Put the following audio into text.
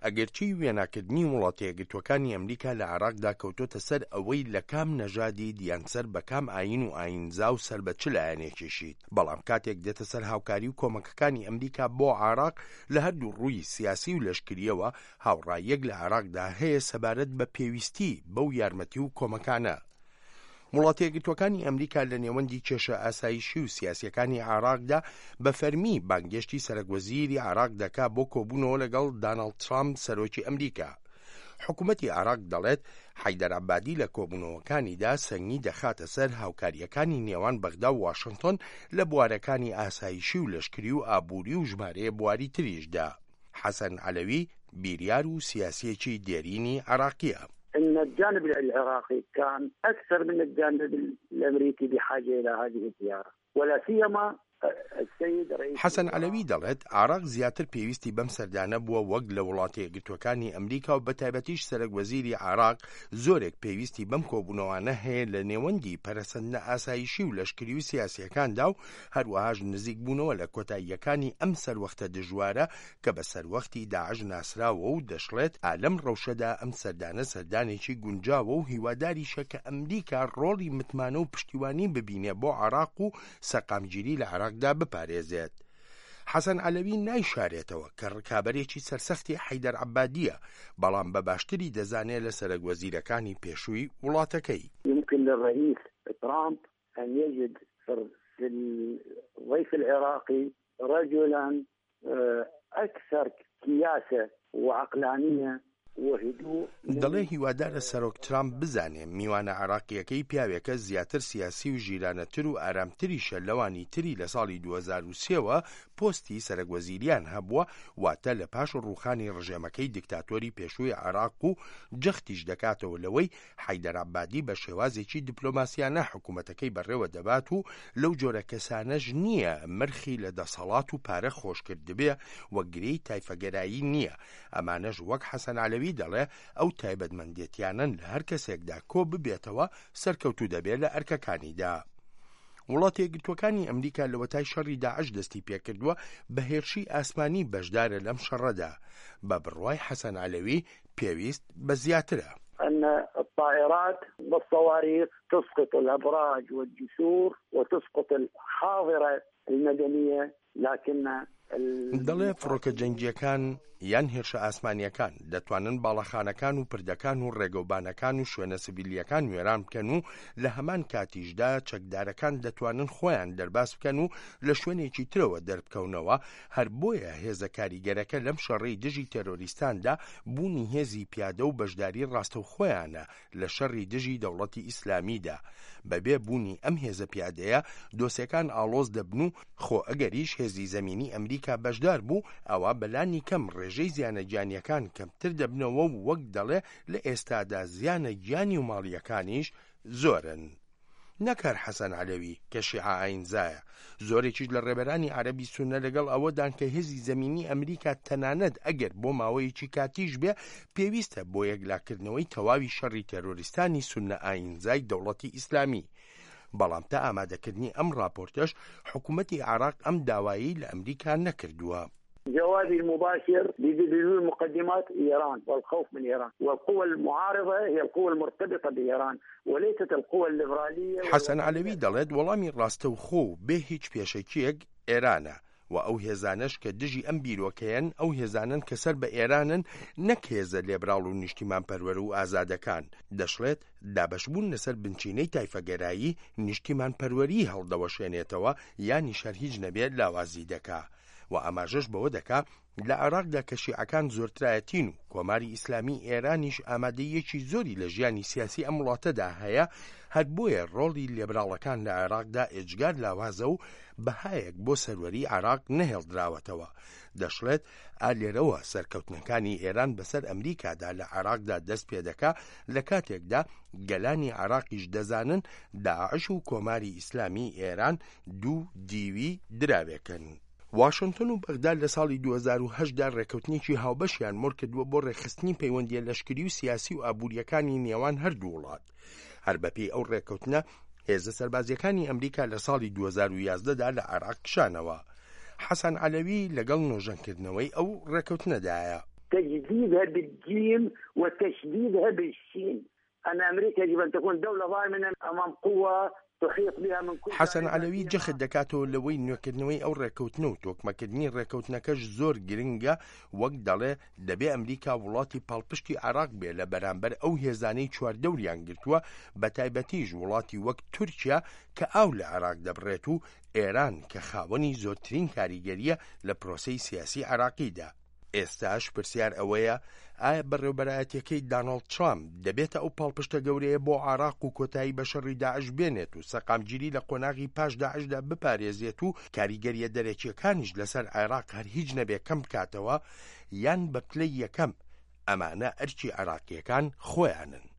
ئەگەرچی وێناکردنی وڵاتە یەکگرتووەکانی ئەمریکا لە عێراقدا کەوتۆتە سەر ئەوەی لە کام نەژادی دیانسەر بە کام ئاین و ئاینزا و سەر بە چ لایەنێکیشیت، بەڵام کاتێک دێتە سەر هاوکاری و کۆمەکەکانی ئەمریکا بۆ عێراق لە هەردوو ڕووی سیاسی و لەشکریەوە هاوڕاییەک لە عێراقدا هەیە سەبارەت بە پێویستی بەو یارمەتی و کۆمەکانە. وڵاتە یەکگرتووەکانی ئەمریکا لە نێوەندی کێشە ئاسایشی و سیاسیەکانی عێراقدا بە فەرمی بانگهێشتی سەرۆکوەزیری عێراق دەکا بۆ کۆبوونەوە لەگەڵ داناڵد ترامپ سەرۆکی ئەمریکا. حکوومەتی عێراق دەڵێت حەیدەر عەبادی لە کۆبوونەوەکانیدا سەنگی دەخاتە سەر هاوکاریەکانی نێوان بەغدا و واشنگتن لە بوارەکانی ئاسایشی و لەشکری و ئابووری و ژمارەیە بواری تریشدا. حەسەن عەلەوی بیریار و سیاسیەکی دێرینی عێراقیە. أن الجانب العراقي كان أكثر من الجانب الأمريكي بحاجة إلى هذه الزيارة ولا سيما حەسەن عەلەوی دەڵێت عێراق زیاتر پێویستی بەم سەردانە بووە وەک لە وڵاتە یەکگرتووەکانی ئەمریکا و بەتایبەتیش سەرۆکوەزیری عێراق زۆرێک پێویستی بەم کۆبوونەوانە هەیە لە نێوەندی پەرەسەندنە ئاسایشی و لەشکری و سیاسیەکاندا و هەروەهاش نزیک بوونەوە لە کۆتاییەکانی ئەم سەروەختە دژوارە کە بە سەروەختی داعش ناسراوە و دەشڵێت ئالەم ڕەوشەدا ئەم سەردانە سەردانێکی گونجاوە و هیواداریشە کە ئەمریکا ڕۆڵی متمانە و پشتیوانی ببینێ بۆ عێراق و سەقامگیری لە عێراقدا بپارێزێت. حەسەن عەلەوی نایشارێتەوە کە ڕکابەرێکی سەرسەختی حەیدەر عەبادیە، بەڵام بە باشتری دەزانێت لە سەرۆکوەزیرەکانی پێشووی وڵاتەکەی. يمكن للرئيس ترامب أن يجد في الضيف العراقي رجلا أكثر كياسة وعقلانية وهدوء. دەڵێ هیوادارە سەرۆک ترامپ بزانێ میوانە عێراقیەکەی پیاوێکە زیاتر سیاسی و ژیرانەتر و ئارامتریشە لەوانی تری لە ساڵی 2003ەوە پۆستی سەرۆکوەزیریان هەبووە، واتە لە پاش ڕووخانی ڕژێمەکەی دیکتاتۆری پێشووی عێراق و جەختیش دەکاتەوە لەوەی حەیدەر عەبادی بە شێوازێکی دیپلۆماسیانە حکوومەتەکەی بەڕێوە دەبات و لەو جۆرە کەسانەش نییە مەرخی لە دەسەڵات و پارە خۆشکرد دەبێ وەک گرەی تایفەگەرایی نییە. ئەمانەش وەک حەسەن عەلەوی دەڵێ ئەو تایبەتمەندێتیانن لە هەر کەسێکدا کۆ ببێتەوە سەرکەوتوو دەبێت لە ئەرکەکانیدا. وڵاتە یەکگرتووەکانی ئەمریکا لە وەتای شەڕی داعش دەستی پێکردووە بە هێرشی ئاسمانی بەشدارە لەم شەڕەدا. بە بڕوای حەسەن عەلەوی پێویست بە زیاترە. أن الطائرات بالصواريخ تسقط الأبراج والجسور وتسقط الحاضرة المدنية لكن دەڵێ فڕۆکە جەنگیەکان یان هێرشە ئاسمانیەکان دەتوانن باڵەخانەکان و پردەکان و ڕێگەوبانەکان و شوێنە سیڤیلیەکان وێران بکەن و لە هەمان کاتیشدا چەکدارەکان دەتوانن خۆیان دەرباس بکەن و لە شوێنێکی ترەوە دەربکەونەوە. هەر بۆیە هێزە کاریگەرەکە لەم شەڕەی دژی تێرۆریستاندا بوونی هێزی پیادە و بەشداری ڕاستەوخۆیانە لە شەڕی دژی دەوڵەتی ئیسلامیدا. بەبێ بوونی ئەم هێزە پیادەیە دۆسیەکان ئاڵۆز دەبن و خۆ ئەگەریش هێزی زەمینی ئەمریکا بەشدار بوو ئەوە بەلانی کەم ڕێژەی زیانە گیانیەکان کەمتر دەبنەوە و وەک دەڵێ لە ئێستادا زیانە گیانی و ماڵیەکانیش زۆرن. نەکار حەسەن عەلەوی کە شیعە ئاینزایە زۆرێکیش لە ڕێبەرانی عەرەبی سوننە لەگەڵ ئەوەدان کە هێزی زەمینی ئەمریکا تەنانەت ئەگەر بۆ ماوەیەکی کاتیش بێ پێویستە بۆ یەکلاکردنەوەی تەواوی شەڕی تێرۆریستانی سوننە ئاینزای دەوڵەتی ئیسلامی. بەڵام تا ئامادەکردنی ئەم راپۆرتەش حکوومەتی عێراق ئەم داوایی لە ئەمریکا نەکردووە. جوابي المباشر بدون مقدمات إيران والخوف من إيران، والقوى المعارضة هي القوى المرتبطة بإيران وليست القوى الليبرالية. حەسەن عەلەوی دەڵێت وەڵامی ڕاستەوخۆ بێ هیچ پێشەکیەک ئێرانە و ئەو هێزانش کە دژی ئەم بیرۆکەیەن ئەو هێزانن کە سەر بە ئێرانن نەک هێزە لێبراڵ و نیشتیمان پەروەر و ئازادەکان. دەشڵێت دابەشبوون لەسەر بنچینەی تایفەگەرایی نیشتیمان پەروەری هەڵدەوەشێنێتەوە یانی شەر هیچ نەبێت لاوازی دەکا. و ئەماژەش بەوە دەکا لە عێراقدا کە شیعەکان زۆرترایەتین و کۆماری ئیسلامی ئێرانیش ئامادەیەکی زۆری لە ژیانی سیاسی ئەم وڵاتەدا هەیە، هەر بۆیە ڕۆڵی لێبراڵەکان لە عێراقدا ئێجگار لاوازە و بەهایەک بۆ سەروەری عێراق نەهێڵدراوەتەوە. دەشڵێت ئالێرەوە سەرکەوتنەکانی ئێران بەسەر ئەمریکادا لە عێراقدا دەست پێ دەکا لە کاتێکدا گەلانی عێراقیش دەزانن داعش و کۆماری ئیسلامی ئێران دوو دیوی دراوێکن. واشنگتن و بەغداد لە ساڵی 2008دا ڕێکەوتنێکی هاوبەشیان مڕ کردووە بۆ ڕێخستنی پەیوەندیە لەشکری و سیاسی و ئابووریەکانی نێوان هەردوو وڵات. هەر بەپێی ئەو ڕێکەوتنە هێزە سەربازیەکانی ئەمریکا لە ساڵی 2011دا لە عێراق کشانەوە. حەسەن عەلەوی لەگەڵ نۆژەنکردنەوەی ئەو ڕێکەوتنەدایە. تجديدها بالجيم وتشديدها بالشين. أن أمريكا يجب أن تكون دولة ضامنة أمام قوة تحيط بها من كل حەسەن عەلەوی جەخت دەکاتەوە لەوەی نوێکردنەوەی ئەو ڕێکەوتنە و تۆکمەکردنی ڕێکەوتنەکەش زۆر گرنگە، وەک دەڵێ دەبێ ئەمریکا وڵاتی پاڵپشتی عێراق بێ لە بەرامبەر ئەو هێزانەی چواردەوریان گرتووە، بە تایبەتیش وڵاتی وەک تورکیا کە ئاو لە عێراق دەبڕێت و ئێران کە خاوەنی زۆرترین کاریگەریە لە پرۆسەی سیاسی عێراقیدا. ئێستاش پرسیار ئەوەیە ئایا بەڕێوەبەرایەتیەکەی داناڵد ترامپ دەبێتە ئەو پاڵپشتە گەورەیە بۆ عێراق و کۆتایی بە شەڕی داعش بێنێت و سەقامگیری لە قۆناغی پاش داعشدا بپارێزێت و کاریگەریە دەرەکیەکانیش لەسەر عێراق هەر هیچ نەبێ کەم بکاتەوە، یان بە پلەی یەکەم ئەمانە ئەرکی عێراقیەکان خۆیانن.